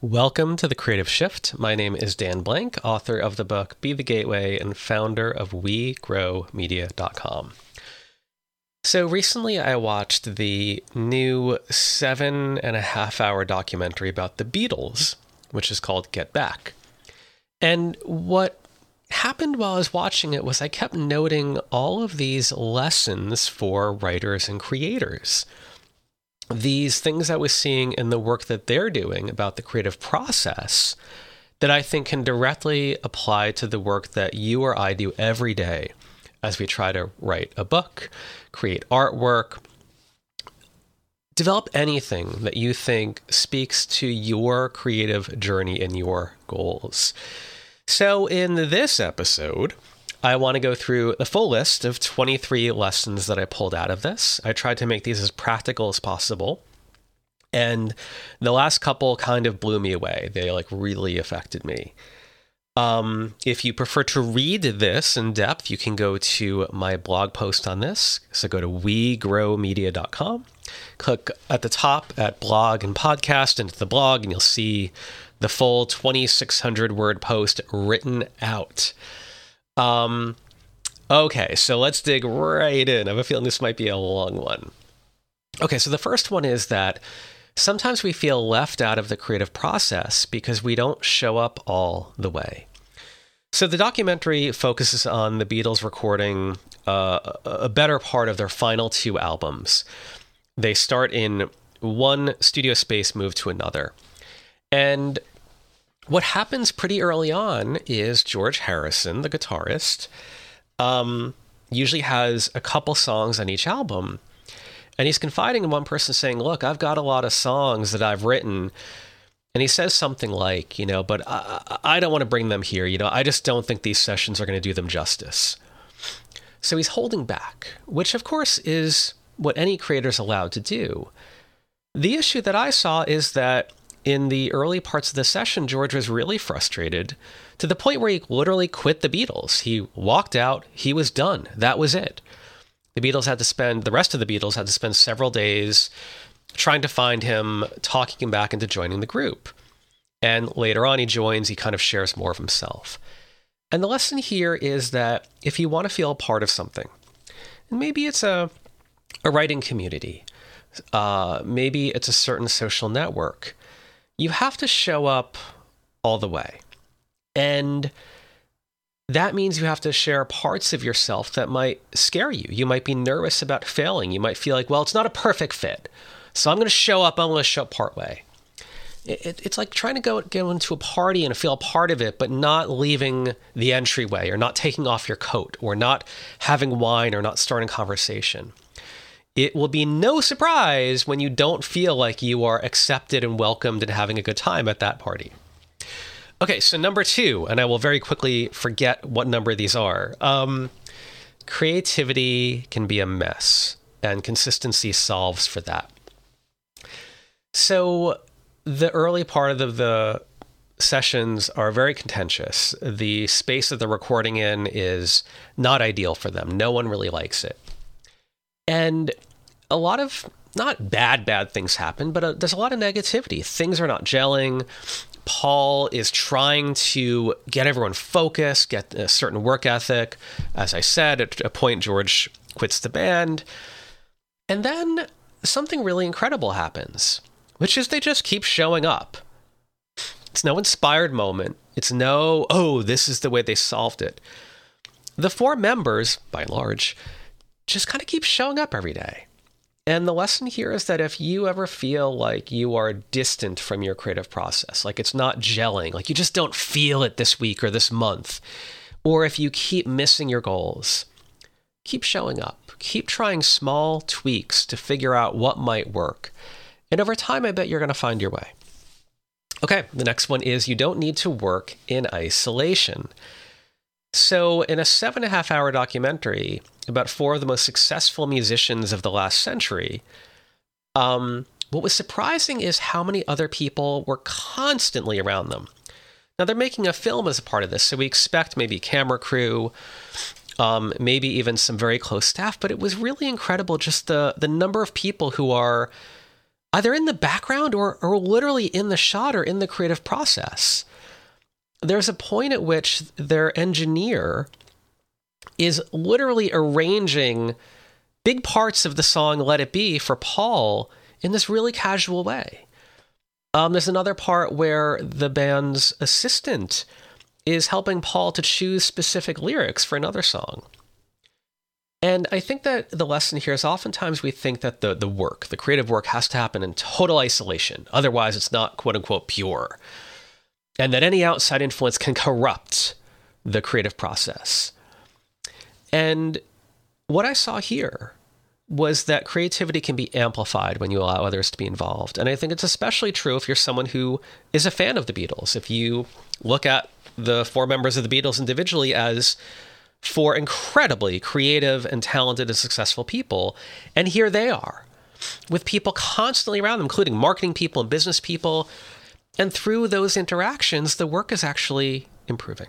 Welcome to The Creative Shift. My name is Dan Blank, author of the book Be the Gateway and founder of WeGrowMedia.com. So recently I watched the new 7.5-hour documentary about the Beatles, which is called Get Back. And what happened while I was watching it was I kept noting all of these lessons for writers and creators. These things I was seeing in the work that they're doing about the creative process that I think can directly apply to the work that you or I do every day as we try to write a book, create artwork, develop anything that you think speaks to your creative journey and your goals. So in this episode, I want to go through the full list of 23 lessons that I pulled out of this. I tried to make these as practical as possible. And the last couple kind of blew me away. They really affected me. If you prefer to read this in depth, you can go to my blog post on this. So go to WeGrowMedia.com, click at the top at blog and podcast into the blog, and you'll see the full 2,600 word post written out. Okay, so let's dig right in. I have a feeling this might be a long one. Okay, so the first one is that sometimes we feel left out of the creative process because we don't show up all the way. So the documentary focuses on the Beatles recording a better part of their final two albums. They start in one studio space, move to another. And what happens pretty early on is George Harrison, the guitarist, usually has a couple songs on each album. And he's confiding in one person saying, look, I've got a lot of songs that I've written. And he says something like, but I don't want to bring them here. I just don't think these sessions are going to do them justice. So he's holding back, which of course is what any creator is allowed to do. The issue that I saw is that in the early parts of the session, George was really frustrated to the point where he literally quit the Beatles. He walked out. He was done. That was it. The rest of the Beatles had to spend several days trying to find him, talking him back into joining the group. And later on, he joins, he kind of shares more of himself. And the lesson here is that if you want to feel a part of something, and maybe it's a writing community, maybe it's a certain social network, you have to show up all the way. And that means you have to share parts of yourself that might scare you. You might be nervous about failing. You might feel like, well, it's not a perfect fit, so I'm going to show up. I'm going to show up part way. It's like trying to go into a party and feel a part of it, but not leaving the entryway or not taking off your coat or not having wine or not starting conversation. It will be no surprise when you don't feel like you are accepted and welcomed and having a good time at that party. Okay, so number 2, and I will very quickly forget what number these are. Creativity can be a mess, and consistency solves for that. So the early part of the sessions are very contentious. The space that they're recording in is not ideal for them. No one really likes it. And a lot of, not bad things happen, but there's a lot of negativity. Things are not gelling. Paul is trying to get everyone focused, get a certain work ethic. As I said, at a point, George quits the band. And then something really incredible happens, which is they just keep showing up. It's no inspired moment. It's no, this is the way they solved it. The 4 members, by and large, just kind of keep showing up every day. And the lesson here is that if you ever feel like you are distant from your creative process, like it's not gelling, like you just don't feel it this week or this month, or if you keep missing your goals, keep showing up. Keep trying small tweaks to figure out what might work. And over time, I bet you're going to find your way. Okay, the next one is you don't need to work in isolation. So in a 7.5-hour documentary about 4 of the most successful musicians of the last century, what was surprising is how many other people were constantly around them. Now, they're making a film as a part of this, so we expect maybe camera crew, maybe even some very close staff, but it was really incredible just the number of people who are either in the background or literally in the shot or in the creative process. There's a point at which their engineer is literally arranging big parts of the song Let It Be for Paul in this really casual way. There's another part where the band's assistant is helping Paul to choose specific lyrics for another song. And I think that the lesson here is oftentimes we think that the creative work has to happen in total isolation. Otherwise, it's not quote unquote pure. And that any outside influence can corrupt the creative process. And what I saw here was that creativity can be amplified when you allow others to be involved. And I think it's especially true if you're someone who is a fan of the Beatles. If you look at the 4 members of the Beatles individually as 4 incredibly creative and talented and successful people, and here they are, with people constantly around them, including marketing people and business people. And through those interactions, the work is actually improving.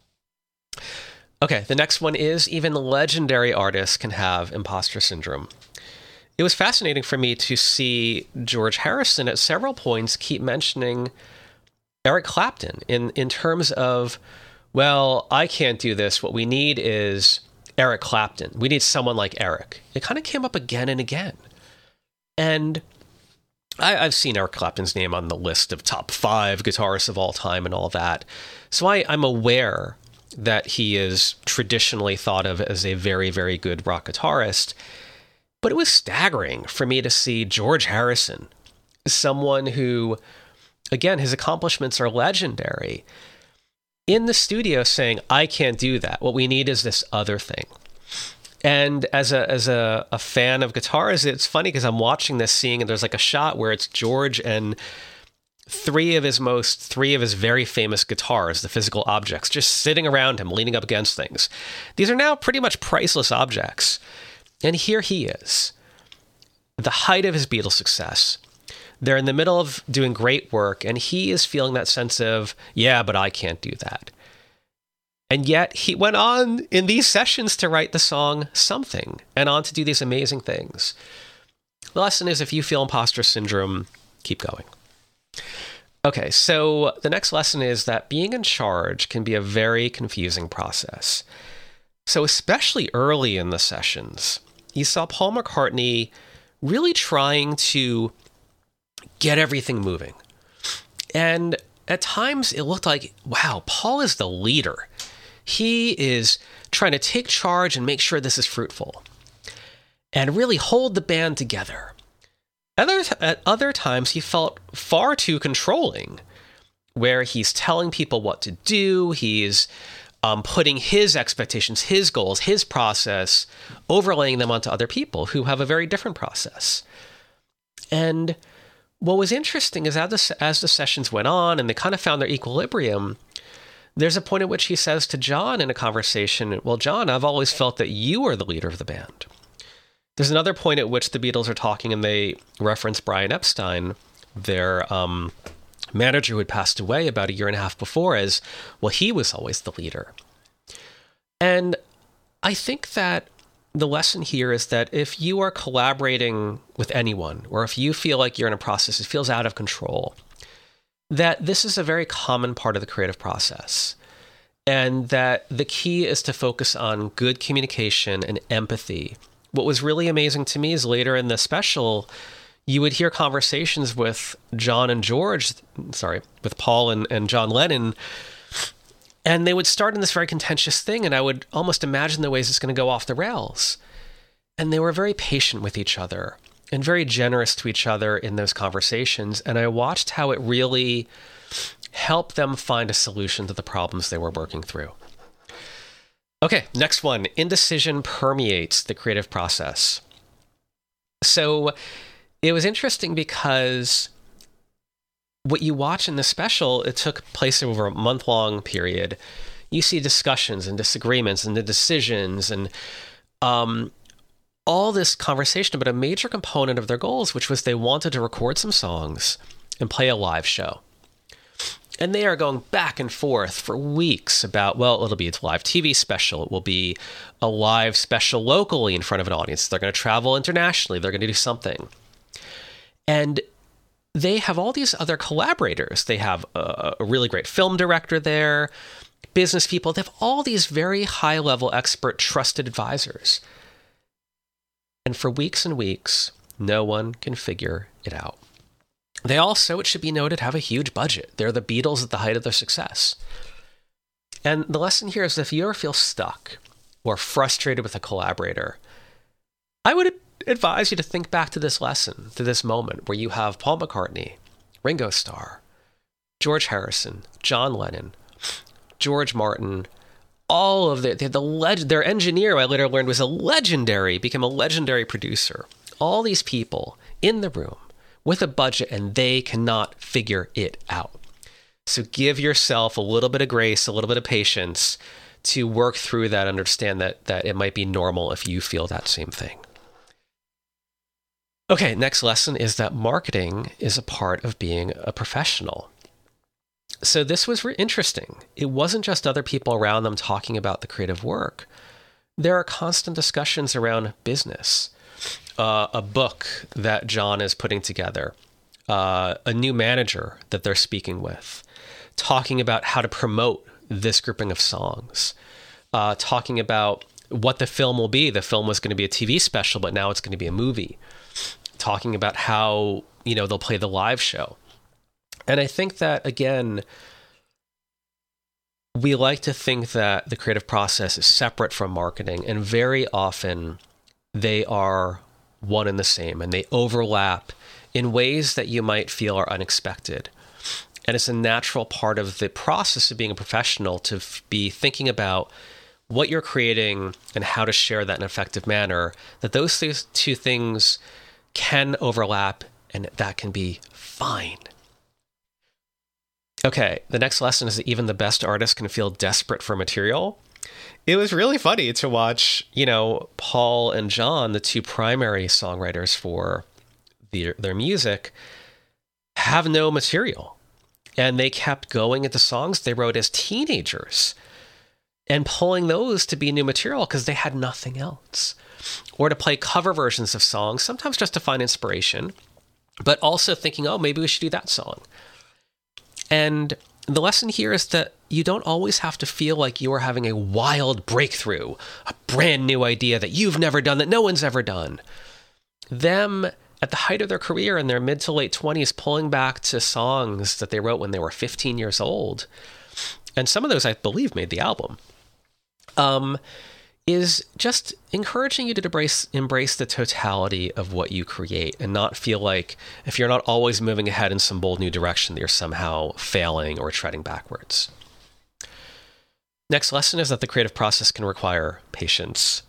Okay, the next one is even legendary artists can have imposter syndrome. It was fascinating for me to see George Harrison at several points keep mentioning Eric Clapton in terms of, well, I can't do this. What we need is Eric Clapton. We need someone like Eric. It kind of came up again and again. And I've seen Eric Clapton's name on the list of top 5 guitarists of all time and all that. So I'm aware that he is traditionally thought of as a very, very good rock guitarist. But it was staggering for me to see George Harrison, someone who, again, his accomplishments are legendary, in the studio saying, I can't do that. What we need is this other thing. And as a fan of guitars, it's funny because I'm watching this, seeing, and there's like a shot where it's George and three of his very famous guitars, the physical objects, just sitting around him, leaning up against things. These are now pretty much priceless objects. And here he is, the height of his Beatles success. They're in the middle of doing great work, and he is feeling that sense of, yeah, but I can't do that. And yet he went on in these sessions to write the song Something, and on to do these amazing things. The lesson is, if you feel imposter syndrome, keep going. Okay, so the next lesson is that being in charge can be a very confusing process. So especially early in the sessions, you saw Paul McCartney really trying to get everything moving. And at times it looked like, wow, Paul is the leader. He is trying to take charge and make sure this is fruitful and really hold the band together. At other times, he felt far too controlling, where he's telling people what to do. He's putting his expectations, his goals, his process, overlaying them onto other people who have a very different process. And what was interesting is as the sessions went on and they kind of found their equilibrium, there's a point at which he says to John in a conversation, well, John, I've always felt that you are the leader of the band. There's another point at which the Beatles are talking and they reference Brian Epstein, their manager who had passed away about a year and a half before, as, well, he was always the leader. And I think that the lesson here is that if you are collaborating with anyone, or if you feel like you're in a process that feels out of control, that this is a very common part of the creative process. And that the key is to focus on good communication and empathy. What was really amazing to me is later in the special, you would hear conversations with with Paul and John Lennon, and they would start in this very contentious thing, and I would almost imagine the ways it's going to go off the rails. And they were very patient with each other and very generous to each other in those conversations, and I watched how it really helped them find a solution to the problems they were working through. Okay, next one. Indecision permeates the creative process. So it was interesting because what you watch in the special, it took place over a month-long period. You see discussions and disagreements and the decisions and all this conversation about a major component of their goals, which was they wanted to record some songs and play a live show. And they are going back and forth for weeks about, well, it'll be a live TV special. It will be a live special locally in front of an audience. They're going to travel internationally. They're going to do something. And they have all these other collaborators. They have a really great film director there, business people. They have all these very high-level expert trusted advisors. And for weeks and weeks, no one can figure it out. They also, it should be noted, have a huge budget. They're the Beatles at the height of their success. And the lesson here is if you ever feel stuck or frustrated with a collaborator, I would advise you to think back to this lesson, to this moment where you have Paul McCartney, Ringo Starr, George Harrison, John Lennon, George Martin, all of their engineer, I later learned, became a legendary producer. All these people in the room with a budget, and they cannot figure it out. So give yourself a little bit of grace, a little bit of patience to work through that, understand that it might be normal if you feel that same thing. Okay, next lesson is that marketing is a part of being a professional. So this was interesting. It wasn't just other people around them talking about the creative work. There are constant discussions around business, a book that John is putting together, a new manager that they're speaking with, talking about how to promote this grouping of songs, talking about what the film will be. The film was going to be a TV special, but now it's going to be a movie. Talking about how, they'll play the live show. And I think that, again, we like to think that the creative process is separate from marketing, and very often they are one and the same, and they overlap in ways that you might feel are unexpected. And it's a natural part of the process of being a professional to be thinking about what you're creating and how to share that in an effective manner, that those two things can overlap, and that can be fine. Okay, the next lesson is that even the best artists can feel desperate for material. It was really funny to watch, Paul and John, the two primary songwriters for their music, have no material. And they kept going at the songs they wrote as teenagers and pulling those to be new material because they had nothing else. Or to play cover versions of songs, sometimes just to find inspiration, but also thinking, maybe we should do that song. And the lesson here is that you don't always have to feel like you are having a wild breakthrough, a brand new idea that you've never done, that no one's ever done. Them, at the height of their career in their mid to late 20s, pulling back to songs that they wrote when they were 15 years old, and some of those, I believe, made the album, is just encouraging you to embrace the totality of what you create and not feel like if you're not always moving ahead in some bold new direction, that you're somehow failing or treading backwards. Next lesson is that the creative process can require patience.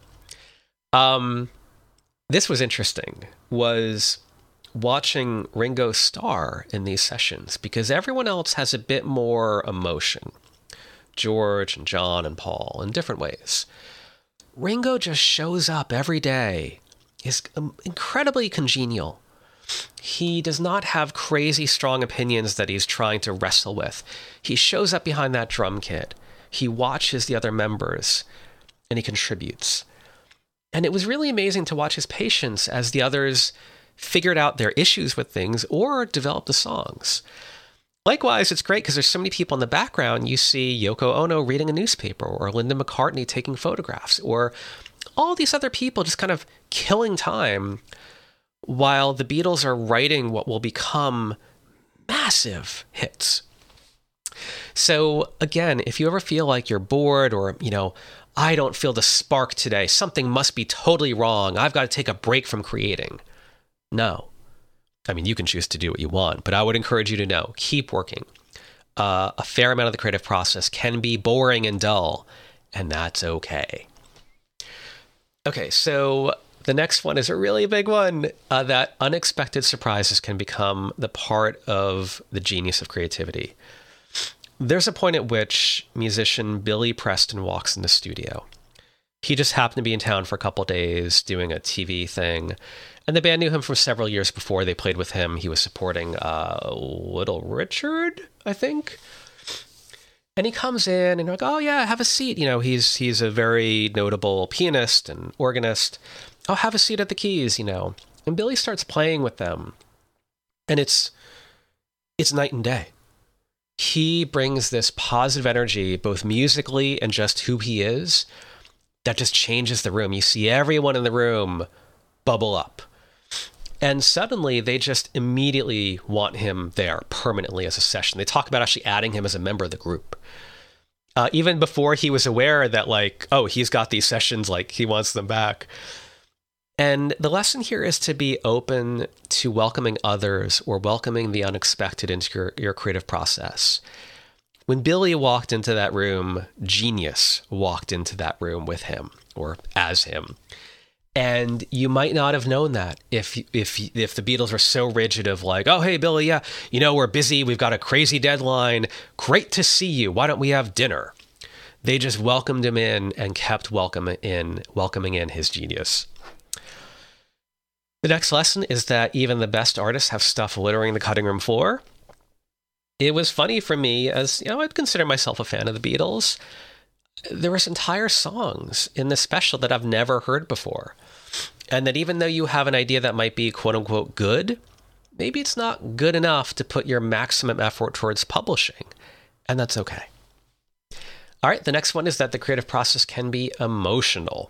This was interesting, was watching Ringo Starr in these sessions, because everyone else has a bit more emotion. George and John and Paul in different ways. Ringo just shows up every day, is incredibly congenial. He does not have crazy strong opinions that he's trying to wrestle with. He shows up behind that drum kit. He watches the other members, and he contributes. And it was really amazing to watch his patience as the others figured out their issues with things or developed the songs. Likewise, it's great because there's so many people in the background. You see Yoko Ono reading a newspaper, or Linda McCartney taking photographs, or all these other people just kind of killing time while the Beatles are writing what will become massive hits. So again, if you ever feel like you're bored or, I don't feel the spark today, something must be totally wrong, I've got to take a break from creating. No. I mean, you can choose to do what you want, but I would encourage you to know, keep working. A fair amount of the creative process can be boring and dull, and that's okay. Okay, so the next one is a really big one, that unexpected surprises can become the part of the genius of creativity. There's a point at which musician Billy Preston walks in the studio. He just happened to be in town for a couple days doing a TV thing, and the band knew him from several years before. They played with him. He was supporting Little Richard, I think. And he comes in and you're like, oh yeah, have a seat. He's a very notable pianist and organist. Oh, have a seat at the keys, And Billy starts playing with them. And it's it's night and day. He brings this positive energy, both musically and just who he is, that just changes the room. You see everyone in the room bubble up. And suddenly they just immediately want him there permanently as a session. They talk about actually adding him as a member of the group. Even before he was aware that, like, oh, he's got these sessions, like he wants them back. And the lesson here is to be open to welcoming others or welcoming the unexpected into your creative process. When Billy walked into that room, genius walked into that room with him or as him. And you might not have known that if the Beatles were so rigid of like, oh, hey, Billy, yeah, you know, we're busy. We've got a crazy deadline. Great to see you. Why don't we have dinner? They just welcomed him in and kept welcoming in his genius. The next lesson is that even the best artists have stuff littering the cutting room floor. It was funny for me, as you know, I'd consider myself a fan of the Beatles. There was entire songs in this special that I've never heard before. And that even though you have an idea that might be quote unquote good, maybe it's not good enough to put your maximum effort towards publishing. And that's okay. All right, the next one is that the creative process can be emotional.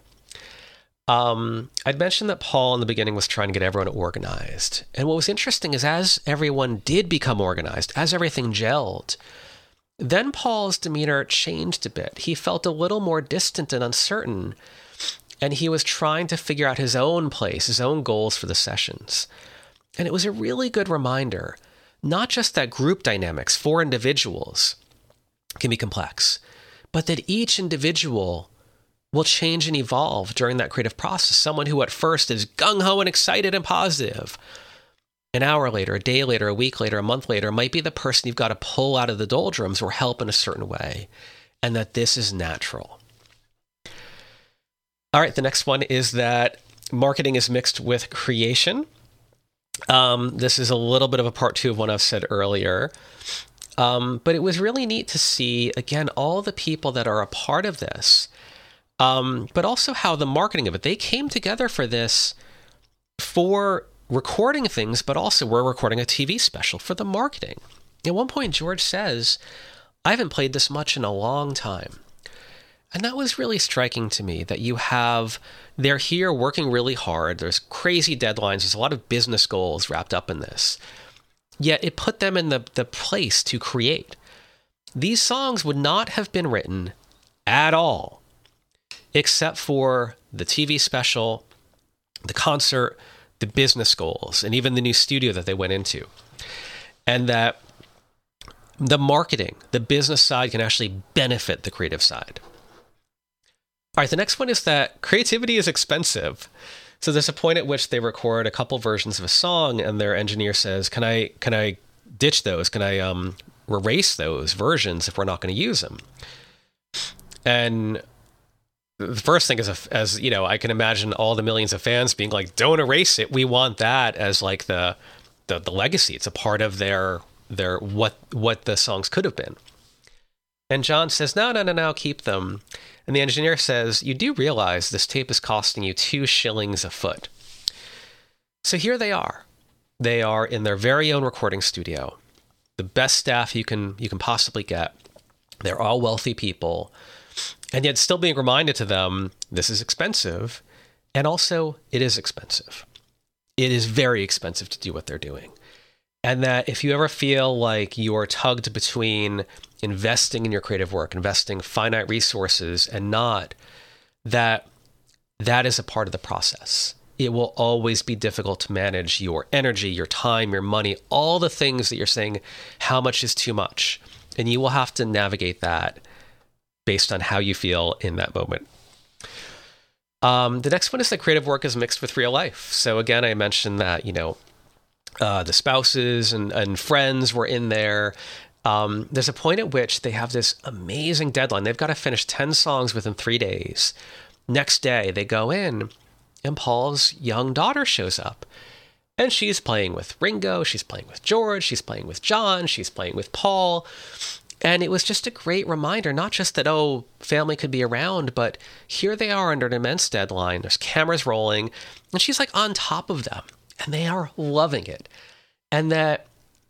I'd mentioned that Paul in the beginning was trying to get everyone organized. And what was interesting is as everyone did become organized, as everything gelled, then Paul's demeanor changed a bit. He felt a little more distant and uncertain, and he was trying to figure out his own place, his own goals for the sessions. And it was a really good reminder, not just that group dynamics for individuals can be complex, but that each individual will change and evolve during that creative process. Someone who at first is gung-ho and excited and positive, an hour later, a day later, a week later, a month later, might be the person you've got to pull out of the doldrums or help in a certain way, and that this is natural. All right, the next one is that marketing is mixed with creation. This is a little bit of a part two of what I've said earlier. But it was really neat to see, again, all the people that are a part of this, but also how the marketing of it, they came together for this for recording things, but also we're recording a TV special for the marketing. At one point, George says, I haven't played this much in a long time. And that was really striking to me, that they're here working really hard. There's crazy deadlines. There's a lot of business goals wrapped up in this. Yet it put them in the place to create. These songs would not have been written at all, except for the TV special, the concert, the business goals, and even the new studio that they went into. And that the marketing, the business side can actually benefit the creative side. All right, the next one is that creativity is expensive. So there's a point at which they record a couple versions of a song and their engineer says, can I ditch those? Can I erase those versions if we're not going to use them? And the first thing is, as you know, I can imagine all the millions of fans being like, don't erase it. We want that as like the legacy. It's a part of their what the songs could have been. And John says, no, keep them. And the engineer says, you do realize this tape is costing you 2 shillings a foot. So here they are. They are in their very own recording studio. The best staff you can possibly get. They're all wealthy people. And yet still being reminded to them, this is expensive. And also, it is expensive. It is very expensive to do what they're doing. And that if you ever feel like you're tugged between investing in your creative work, investing finite resources and not, that is a part of the process. It will always be difficult to manage your energy, your time, your money, all the things that you're saying, how much is too much? And you will have to navigate that based on how you feel in that moment. The next one is that creative work is mixed with real life. So again, I mentioned that, the spouses and friends were in there. There's a point at which they have this amazing deadline. They've got to finish 10 songs within 3 days. Next day, they go in, and Paul's young daughter shows up. And she's playing with Ringo, she's playing with George, she's playing with John, she's playing with Paul. And it was just a great reminder, not just that, family could be around, but here they are under an immense deadline. There's cameras rolling, and she's like on top of them. And they are loving it. And that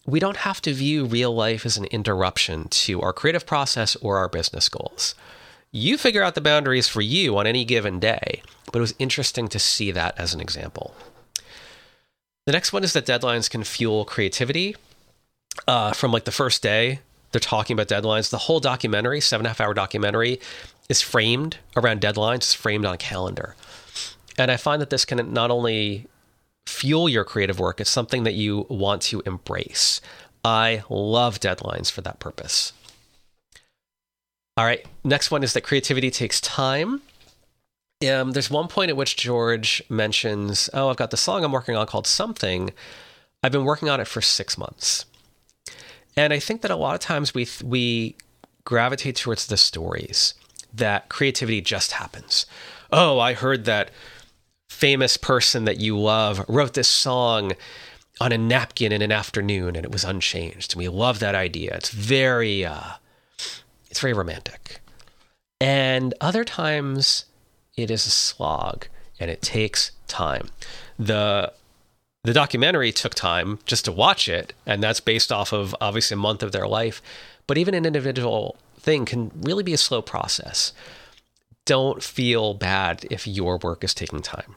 we don't have to view real life as an interruption to our creative process or our business goals. You figure out the boundaries for you on any given day, but it was interesting to see that as an example. The next one is that deadlines can fuel creativity. From like the first day, they're talking about deadlines. The whole documentary, 7.5-hour documentary, is framed around deadlines. It's framed on a calendar. And I find that this can not only fuel your creative work, it's something that you want to embrace. I love deadlines for that purpose. All right, next one is that creativity takes time. There's one point at which George mentions, I've got the song I'm working on called Something. I've been working on it for 6 months. And I think that a lot of times we gravitate towards the stories that creativity just happens. Oh, I heard that famous person that you love wrote this song on a napkin in an afternoon and it was unchanged. And we love that idea. It's very romantic. And other times it is a slog and it takes time. The documentary took time just to watch it, and that's based off of obviously a month of their life. But even an individual thing can really be a slow process. Don't feel bad if your work is taking time.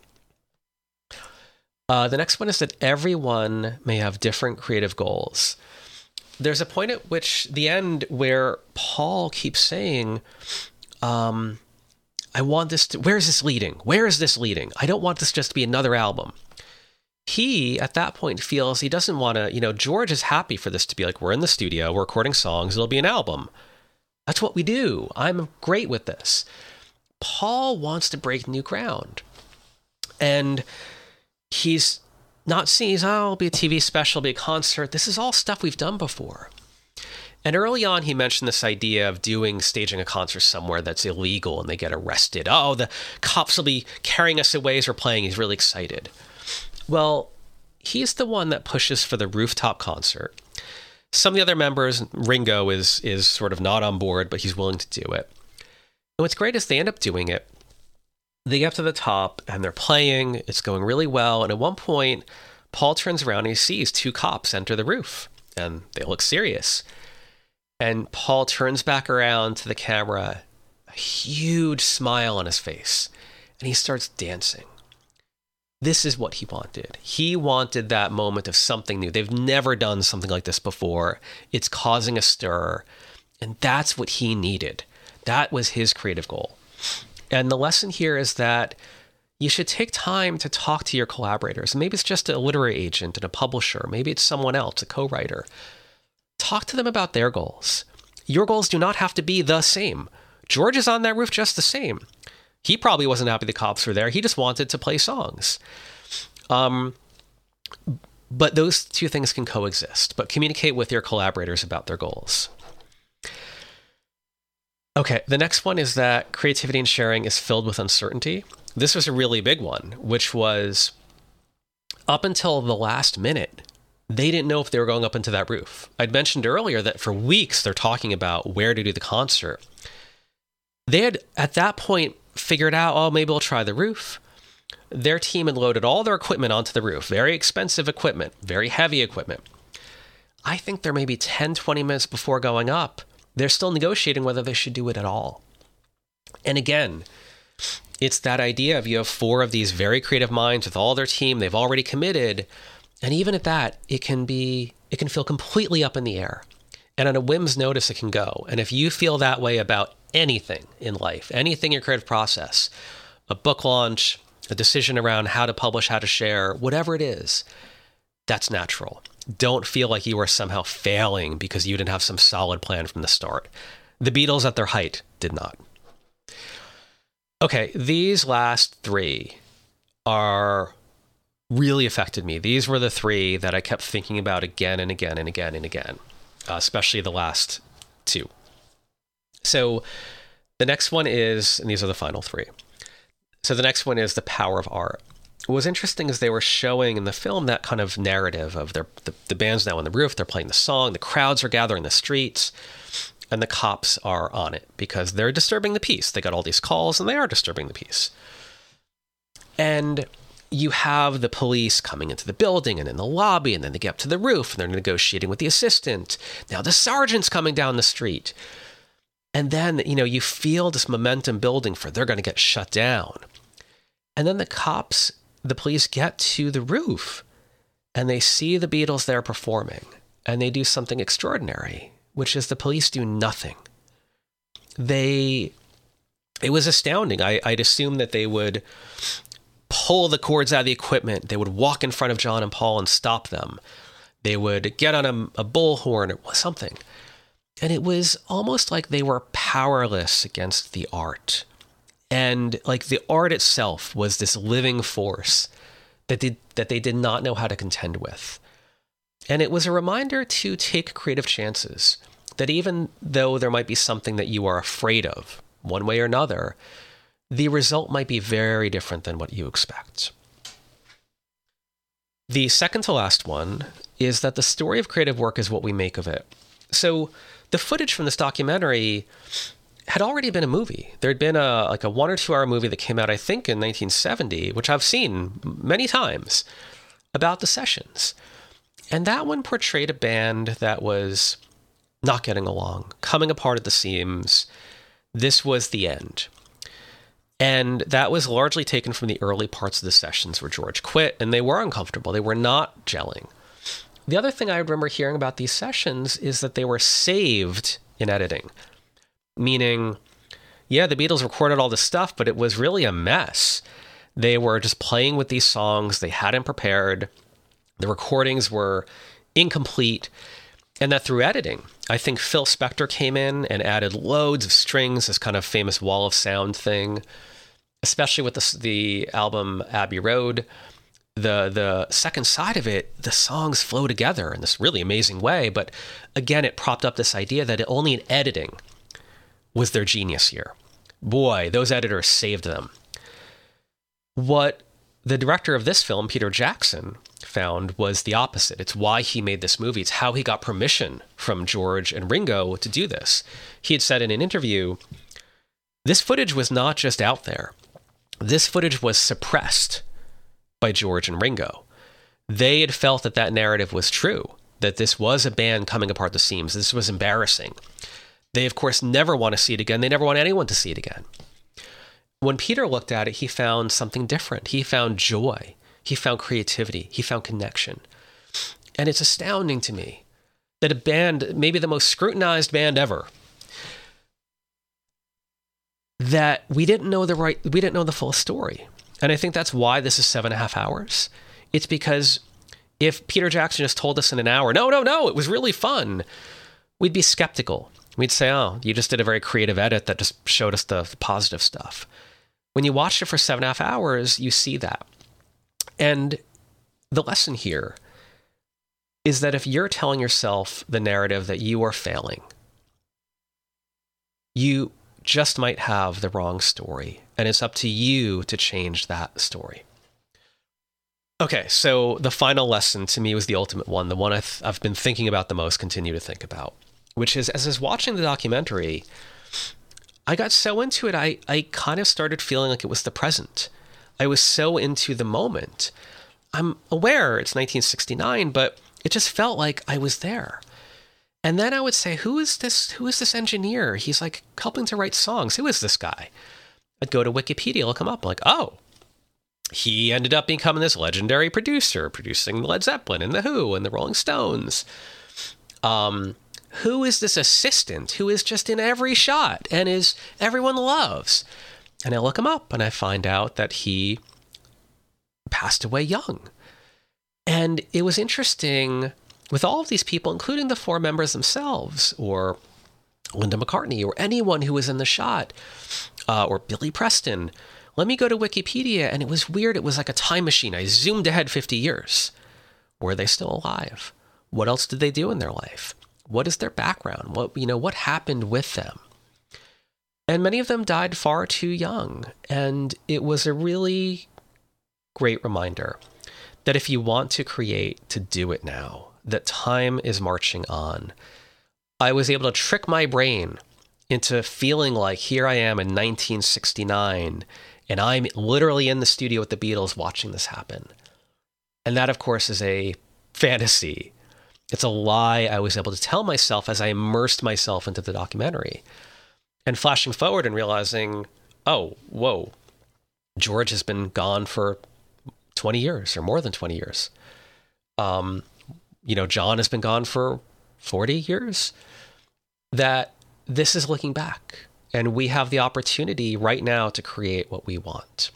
The next one is that everyone may have different creative goals. There's a point at which the end where Paul keeps saying, I want this to, where is this leading? Where is this leading? I don't want this just to be another album. He, at that point, feels he doesn't want to, George is happy for this to be like, we're in the studio, we're recording songs, it'll be an album. That's what we do. I'm great with this. Paul wants to break new ground. And he's not seeing, it'll be a TV special, it'll be a concert. This is all stuff we've done before. And early on, he mentioned this idea of staging a concert somewhere that's illegal and they get arrested. Oh, the cops will be carrying us away as we're playing. He's really excited. Well, he's the one that pushes for the rooftop concert. Some of the other members, Ringo is sort of not on board, but he's willing to do it. And what's great is they end up doing it. They get up to the top and they're playing. It's going really well. And at one point, Paul turns around and he sees 2 cops enter the roof and they look serious. And Paul turns back around to the camera, a huge smile on his face, and he starts dancing. This is what he wanted. He wanted that moment of something new. They've never done something like this before. It's causing a stir, and that's what he needed. That was his creative goal. And the lesson here is that you should take time to talk to your collaborators. Maybe it's just a literary agent and a publisher. Maybe it's someone else, a co-writer. Talk to them about their goals. Your goals do not have to be the same. George is on that roof just the same. He probably wasn't happy the cops were there. He just wanted to play songs. But those two things can coexist. But communicate with your collaborators about their goals. Okay, the next one is that creativity and sharing is filled with uncertainty. This was a really big one, which was up until the last minute, they didn't know if they were going up into that roof. I'd mentioned earlier that for weeks they're talking about where to do the concert. They had, at that point, figured out, maybe we'll try the roof. Their team had loaded all their equipment onto the roof. Very expensive equipment, very heavy equipment. I think they're maybe 10, 20 minutes before going up. They're still negotiating whether they should do it at all. And again, it's that idea of you have 4 of these very creative minds with all their team. They've already committed. And even at that, it can feel completely up in the air. And on a whim's notice, it can go. And if you feel that way about anything in life, anything in your creative process, a book launch, a decision around how to publish, how to share, whatever it is, that's natural. Don't feel like you are somehow failing because you didn't have some solid plan from the start. The Beatles at their height did not. Okay, these last 3 are really affected me. These were the 3 that I kept thinking about again and again and again and again, especially the last 2. So the next one is, and these are the final 3. So the next one is the power of art. What was interesting is they were showing in the film that kind of narrative of the band's now on the roof, they're playing the song, the crowds are gathering in the streets, and the cops are on it because they're disturbing the peace. They got all these calls and they are disturbing the peace. And you have the police coming into the building and in the lobby, and then they get up to the roof and they're negotiating with the assistant. Now the sergeant's coming down the street. And then, you feel this momentum building for they're going to get shut down. And then the police get to the roof and they see the Beatles there performing, and they do something extraordinary, which is the police do nothing. It was astounding. I'd assume that they would pull the cords out of the equipment. They would walk in front of John and Paul and stop them. They would get on a bullhorn or something. And it was almost like they were powerless against the art. And like the art itself was this living force that they did not know how to contend with. And it was a reminder to take creative chances, that even though there might be something that you are afraid of, one way or another, the result might be very different than what you expect. The second to last one is that the story of creative work is what we make of it. So the footage from this documentary had already been a movie. There had been a 1 or 2 hour movie that came out, I think, in 1970, which I've seen many times, about the sessions. And that one portrayed a band that was not getting along, coming apart at the seams. This was the end. And that was largely taken from the early parts of the sessions where George quit, and they were uncomfortable. They were not gelling. The other thing I remember hearing about these sessions is that they were saved in editing. Meaning, yeah, the Beatles recorded all this stuff, but it was really a mess. They were just playing with these songs they hadn't prepared. The recordings were incomplete. And that through editing, I think Phil Spector came in and added loads of strings, this kind of famous wall of sound thing, especially with the album Abbey Road. The second side of it, the songs flow together in this really amazing way. But again, it propped up this idea that only in editing was their genius here. Boy, those editors saved them. What the director of this film, Peter Jackson, found was the opposite. It's why he made this movie. It's how he got permission from George and Ringo to do this. He had said in an interview, this footage was not just out there. This footage was suppressed by George and Ringo. They had felt that that narrative was true, that this was a band coming apart the seams. This was embarrassing. They, of course, never want to see it again. They never want anyone to see it again. When Peter looked at it, he found something different. He found joy. He found creativity. He found connection. And it's astounding to me that a band, maybe the most scrutinized band ever, that we didn't know the full story. And I think that's why this is 7.5 hours. It's because if Peter Jackson just told us in an hour, no, it was really fun, we'd be skeptical. We'd say, oh, you just did a very creative edit that just showed us the positive stuff. When you watch it for 7.5 hours, you see that. And the lesson here is that if you're telling yourself the narrative that you are failing, you just might have the wrong story. And it's up to you to change that story. Okay, so the final lesson to me was the ultimate one, the one I've been thinking about the most, continue to think about, which is, as I was watching the documentary, I got so into it, I kind of started feeling like it was the present. I was so into the moment. I'm aware it's 1969, but it just felt like I was there. And then I would say, who is this engineer? He's like helping to write songs. Who is this guy? I'd go to Wikipedia, look him up. I'm like, oh, he ended up becoming this legendary producer, producing Led Zeppelin and The Who and the Rolling Stones. Who is this assistant who is just in every shot and everyone loves? And I look him up and I find out that he passed away young. And it was interesting with all of these people, including the 4 members themselves, or Linda McCartney, or anyone who was in the shot, or Billy Preston. Let me go to Wikipedia, and it was weird. It was like a time machine. I zoomed ahead 50 years. Were they still alive? What else did they do in their life? What is their background? What happened with them? And many of them died far too young. And it was a really great reminder that if you want to create, to do it now, that time is marching on. I was able to trick my brain into feeling like here I am in 1969, And I'm literally in the studio with the Beatles watching this happen. And that, of course, is a fantasy. It's a lie I was able to tell myself as I immersed myself into the documentary. And flashing forward and realizing, oh, whoa, George has been gone for 20 years or more than 20 years. John has been gone for 40 years. That this is looking back. And we have the opportunity right now to create what we want.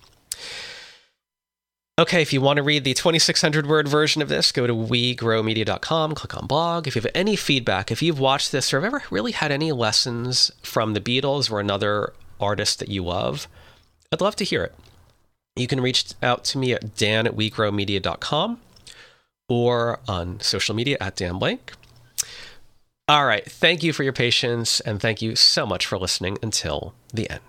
Okay, if you want to read the 2,600 word version of this, go to wegrowmedia.com, click on blog. If you have any feedback, if you've watched this or have ever really had any lessons from the Beatles or another artist that you love, I'd love to hear it. You can reach out to me at dan@wegrowmedia.com or on social media at danblank. All right, thank you for your patience, and thank you so much for listening until the end.